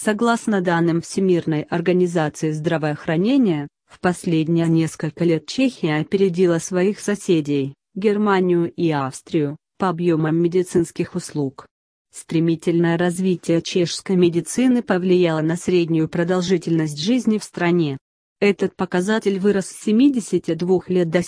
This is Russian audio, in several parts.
Согласно данным Всемирной организации здравоохранения, в последние несколько лет Чехия опередила своих соседей, Германию и Австрию, по объемам медицинских услуг. Стремительное развитие чешской медицины повлияло на среднюю продолжительность жизни в стране. Этот показатель вырос с 72 лет до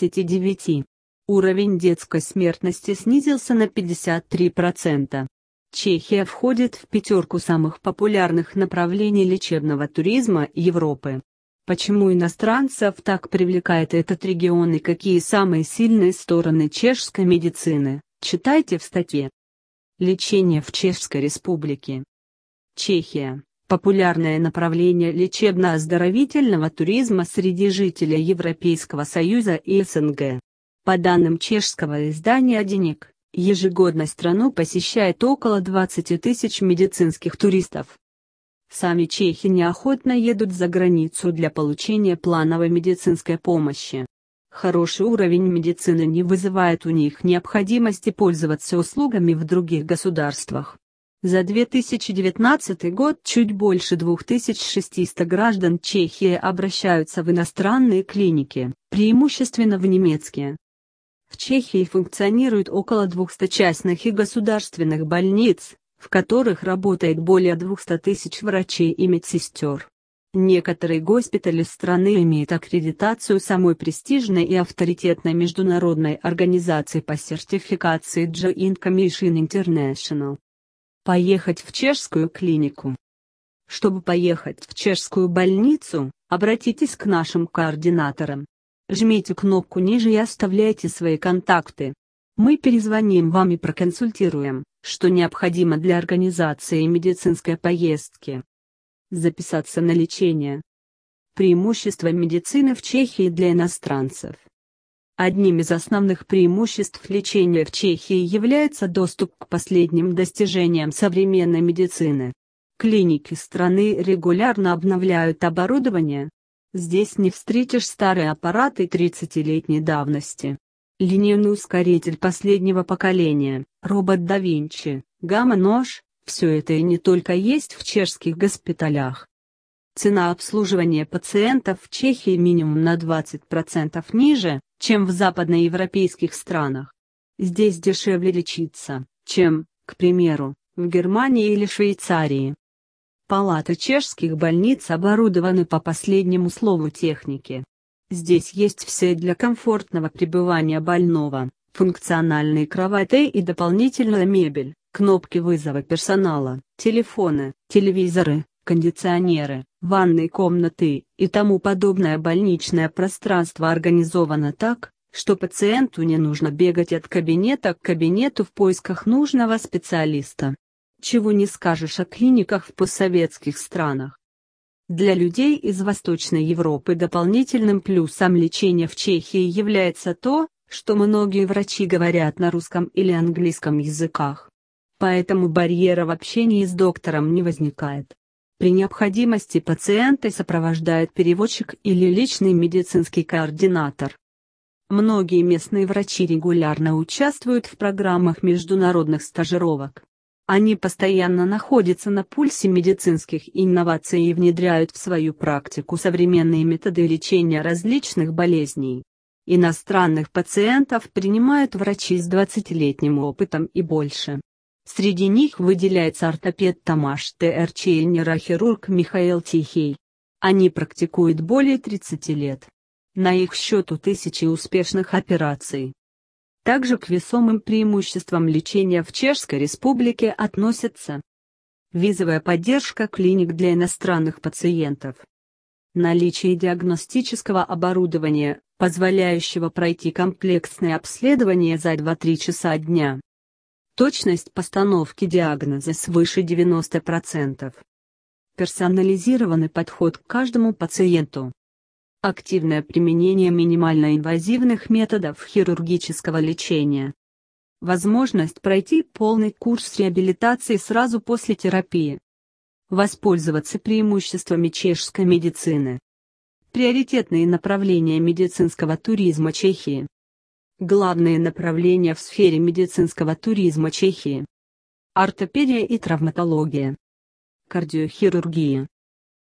79. Уровень детской смертности снизился на 53%. Чехия входит в пятерку самых популярных направлений лечебного туризма Европы. Почему иностранцев так привлекает этот регион и какие самые сильные стороны чешской медицины, читайте в статье. Лечение в Чешской Республике. Чехия – популярное направление лечебно-оздоровительного туризма среди жителей Европейского Союза и СНГ. По данным чешского издания «Денег», ежегодно страну посещает около 20 тысяч медицинских туристов. Сами чехи неохотно едут за границу для получения плановой медицинской помощи. Хороший уровень медицины не вызывает у них необходимости пользоваться услугами в других государствах. За 2019 год чуть больше 2600 граждан Чехии обращаются в иностранные клиники, преимущественно в немецкие. В Чехии функционирует около 200 частных и государственных больниц, в которых работает более 200 тысяч врачей и медсестер. Некоторые госпитали страны имеют аккредитацию самой престижной и авторитетной международной организации по сертификации Joint Commission International. Поехать в чешскую клинику. Чтобы поехать в чешскую больницу, обратитесь к нашим координаторам. Жмите кнопку ниже и оставляйте свои контакты. Мы перезвоним вам и проконсультируем, что необходимо для организации медицинской поездки. Записаться на лечение. Преимущества медицины в Чехии для иностранцев. Одним из основных преимуществ лечения в Чехии является доступ к последним достижениям современной медицины. Клиники страны регулярно обновляют оборудование. Здесь не встретишь старые аппараты 30-летней давности. Линейный ускоритель последнего поколения, робот да Винчи, гамма-нож – все это и не только есть в чешских госпиталях. Цена обслуживания пациентов в Чехии минимум на 20% ниже, чем в западноевропейских странах. Здесь дешевле лечиться, чем, к примеру, в Германии или Швейцарии. Палаты чешских больниц оборудованы по последнему слову техники. Здесь есть все для комфортного пребывания больного, функциональные кровати и дополнительная мебель, кнопки вызова персонала, телефоны, телевизоры, кондиционеры, ванные комнаты и тому подобное. Больничное пространство организовано так, что пациенту не нужно бегать от кабинета к кабинету в поисках нужного специалиста. Чего не скажешь о клиниках в постсоветских странах. Для людей из Восточной Европы дополнительным плюсом лечения в Чехии является то, что многие врачи говорят на русском или английском языках. Поэтому барьера в общении с доктором не возникает. При необходимости пациента сопровождает переводчик или личный медицинский координатор. Многие местные врачи регулярно участвуют в программах международных стажировок. Они постоянно находятся на пульсе медицинских инноваций и внедряют в свою практику современные методы лечения различных болезней. Иностранных пациентов принимают врачи с 20-летним опытом и больше. Среди них выделяется ортопед Тамаш Терчи и нейрохирург Михаил Тихий. Они практикуют более 30 лет. На их счету тысячи успешных операций. Также к весомым преимуществам лечения в Чешской Республике относятся визовая поддержка клиник для иностранных пациентов, наличие диагностического оборудования, позволяющего пройти комплексное обследование за 2-3 часа дня, точность постановки диагноза свыше 90%, персонализированный подход к каждому пациенту. Активное применение минимально инвазивных методов хирургического лечения. Возможность пройти полный курс реабилитации сразу после терапии. Воспользоваться преимуществами чешской медицины. Приоритетные направления медицинского туризма Чехии. Главные направления в сфере медицинского туризма Чехии. Ортопедия и травматология. кардиохирургия,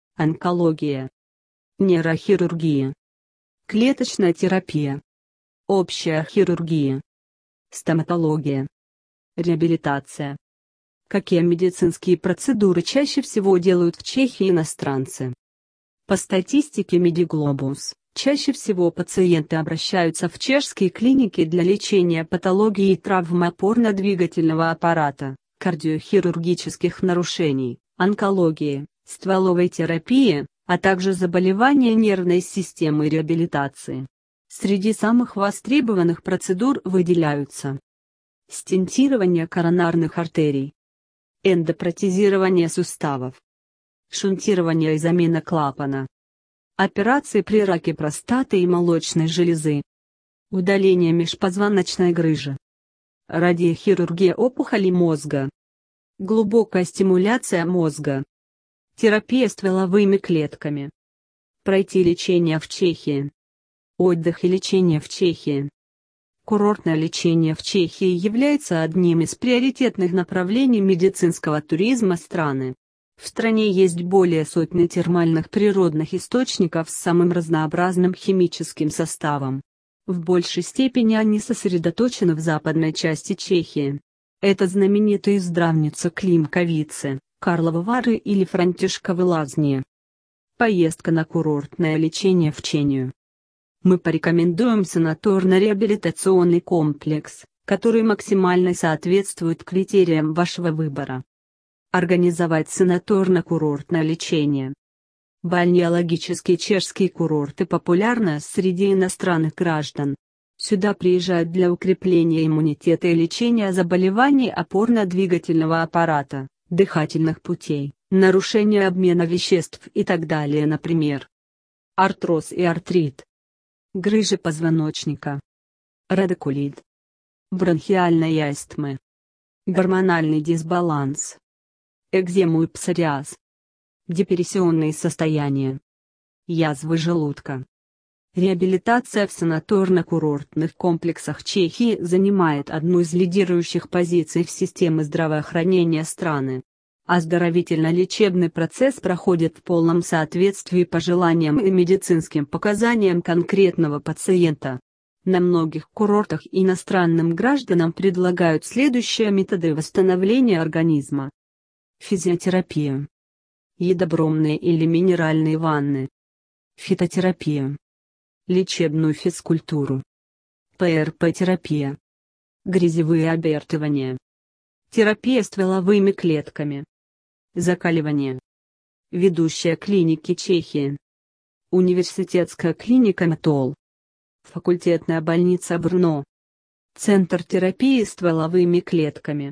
онкология, нейрохирургия, клеточная терапия, общая хирургия, стоматология, реабилитация. Какие медицинские процедуры чаще всего делают в Чехии иностранцы? По статистике Медиглобус, чаще всего пациенты обращаются в чешские клиники для лечения патологии и травм опорно-двигательного аппарата, кардиохирургических нарушений, онкологии, стволовой терапии, а также заболевания нервной системы и реабилитации. Среди самых востребованных процедур выделяются стентирование коронарных артерий, эндопротезирование суставов, шунтирование и замена клапана, операции при раке простаты и молочной железы, удаление межпозвоночной грыжи, радиохирургия опухолей мозга, глубокая стимуляция мозга, терапия стволовыми клетками. Пройти лечение в Чехии. Отдых и лечение в Чехии. Курортное лечение в Чехии является одним из приоритетных направлений медицинского туризма страны. В стране есть более сотни термальных природных источников с самым разнообразным химическим составом. В большей степени они сосредоточены в западной части Чехии. Это знаменитые здравница Климковице, Карловы Вары или Франтишковы Лазни. Поездка на курортное лечение в Чехию. Мы порекомендуем санаторно-реабилитационный комплекс, который максимально соответствует критериям вашего выбора. Организовать санаторно-курортное лечение. Бальнеологические чешские курорты популярны среди иностранных граждан. Сюда приезжают для укрепления иммунитета и лечения заболеваний опорно-двигательного аппарата, дыхательных путей, нарушения обмена веществ и так далее, например. Артроз и артрит. Грыжи позвоночника. Радикулит. Бронхиальная астма. Гормональный дисбаланс. Экзему и псориаз. Депрессионные состояния. Язвы желудка. Реабилитация в санаторно-курортных комплексах Чехии занимает одну из лидирующих позиций в системе здравоохранения страны. Оздоровительно-лечебный процесс проходит в полном соответствии пожеланиям и медицинским показаниям конкретного пациента. На многих курортах иностранным гражданам предлагают следующие методы восстановления организма. Физиотерапия. Едобромные или минеральные ванны. Фитотерапия. Лечебную физкультуру. ПРП-терапия. Грязевые обертывания. Терапия стволовыми клетками. Закаливание. Ведущая клиники Чехии. Университетская клиника МТОЛ. Факультетная больница Брно. Центр терапии стволовыми клетками.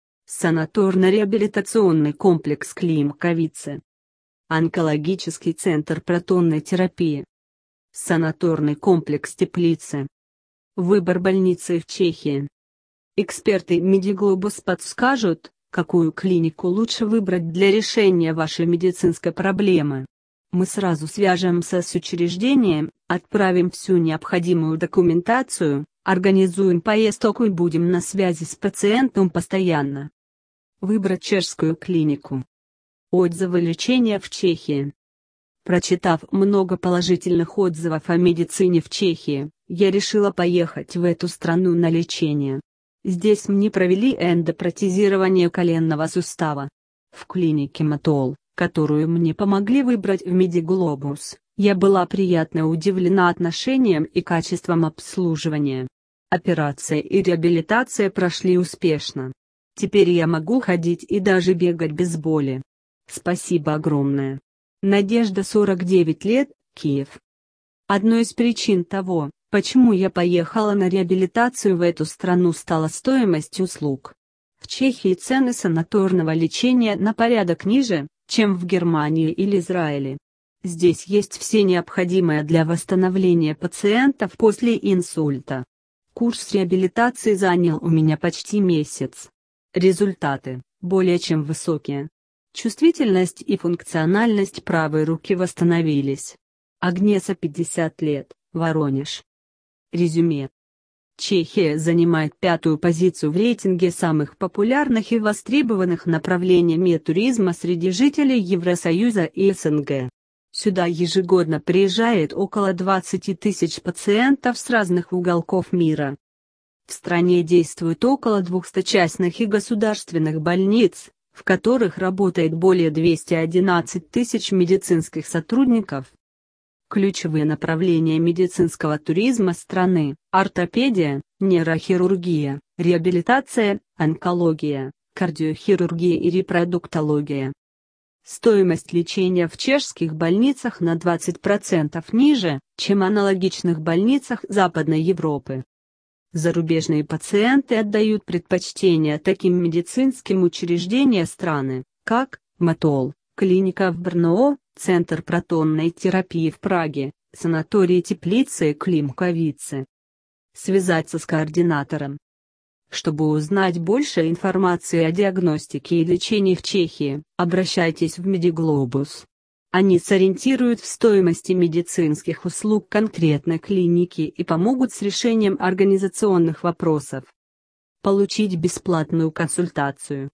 Санаторно-реабилитационный комплекс Климковице. Онкологический центр протонной терапии. Санаторный комплекс Теплицы. Выбор больницы в Чехии. Эксперты Медиглобус подскажут, какую клинику лучше выбрать для решения вашей медицинской проблемы. Мы сразу свяжемся с учреждением, отправим всю необходимую документацию, организуем поездку и будем на связи с пациентом постоянно. Выбрать чешскую клинику. Отзывы лечения в Чехии. Прочитав много положительных отзывов о медицине в Чехии, я решила поехать в эту страну на лечение. Здесь мне провели эндопротезирование коленного сустава. В клинике МТОЛ, которую мне помогли выбрать в Медиглобус, я была приятно удивлена отношением и качеством обслуживания. Операция и реабилитация прошли успешно. Теперь я могу ходить и даже бегать без боли. Спасибо огромное. Надежда, 49 лет, Киев. Одной из причин того, почему я поехала на реабилитацию в эту страну, стала стоимость услуг. В Чехии цены санаторного лечения на порядок ниже, чем в Германии или Израиле. Здесь есть все необходимое для восстановления пациентов после инсульта. Курс реабилитации занял у меня почти месяц. Результаты более чем высокие. Чувствительность и функциональность правой руки восстановились. Агнеса, 50 лет, Воронеж. Резюме. Чехия занимает 5-ю позицию в рейтинге самых популярных и востребованных направлений медтуризма среди жителей Евросоюза и СНГ. Сюда ежегодно приезжает около 20 тысяч пациентов с разных уголков мира. В стране действует около 200 частных и государственных больниц, в которых работает более 211 тысяч медицинских сотрудников. Ключевые направления медицинского туризма страны – ортопедия, нейрохирургия, реабилитация, онкология, кардиохирургия и репродуктология. Стоимость лечения в чешских больницах на 20% ниже, чем в аналогичных больницах Западной Европы. Зарубежные пациенты отдают предпочтение таким медицинским учреждениям страны, как МАТОЛ, клиника в Брно, Центр протонной терапии в Праге, санаторий Теплица и Климковице. Связаться с координатором. Чтобы узнать больше информации о диагностике и лечении в Чехии, обращайтесь в Медиглобус. Они сориентируют в стоимости медицинских услуг конкретной клиники и помогут с решением организационных вопросов. Получить бесплатную консультацию.